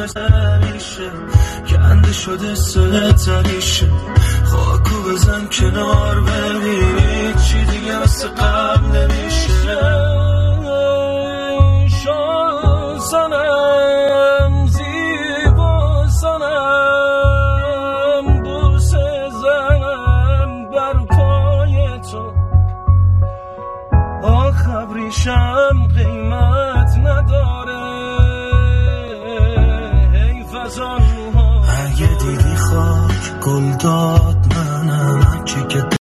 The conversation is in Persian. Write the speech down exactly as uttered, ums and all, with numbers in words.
مثل میشه کنده شده سر تریشه خاکو بزن کنار ببین چی دیگه مثل قبل نمیشه شانسانه